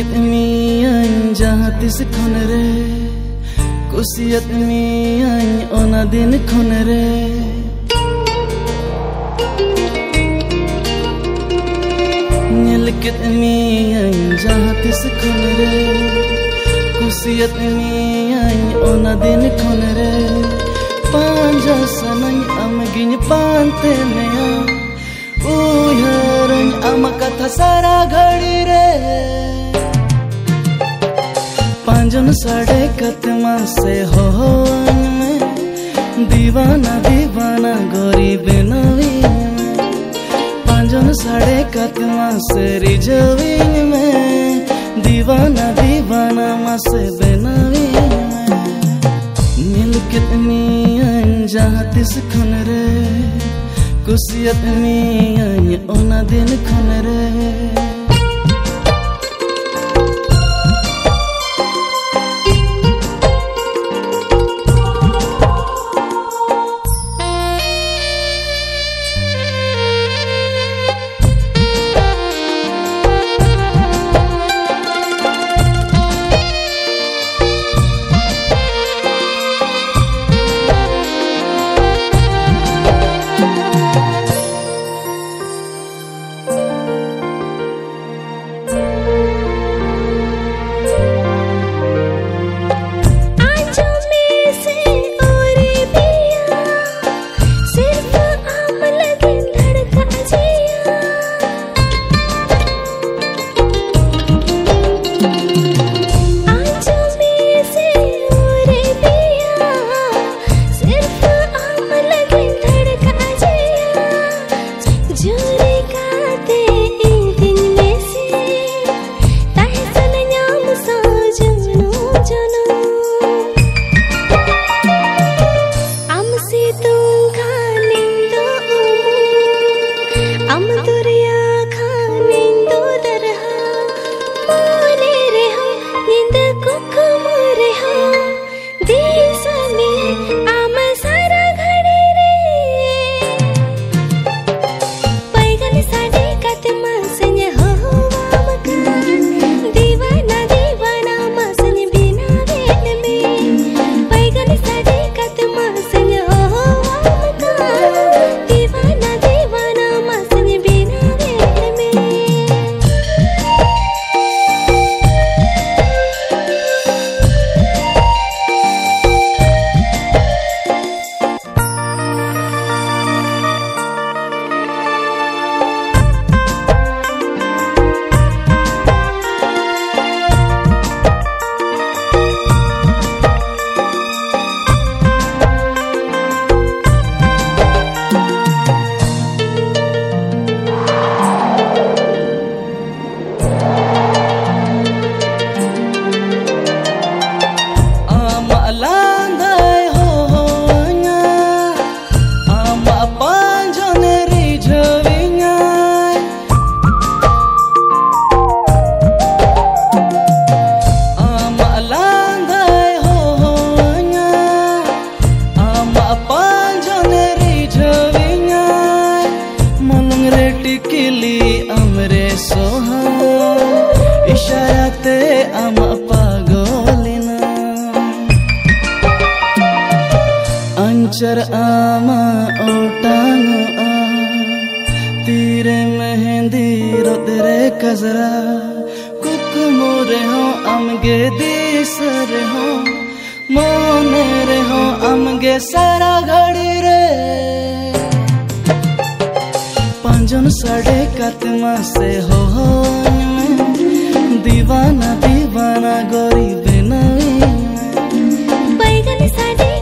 Nyelkit mian jahat is khonre kusiyat mian ona din khonre Nyelkit mian jahat is khonre kusiyat mian ona din khonre Panja sanang amgin pante mea Uyarang ama katha sara ghadi re Panjan sade katma se ho mein Divana divana gori benavi Panjan sade katma se rijavi mein Divana divana ma se benavi Nyelkit mian jahat is khonre kusiyat mian ona din khonre amre soha ishayate ama pagolina anchar ama otango a tire mehendi rodre kazra kukumure ho amge disre ho mone re ho amge sara ghadi re Panjan sade katma se ho दीवाना दीवाना गोरी बिना बैगन साड़ी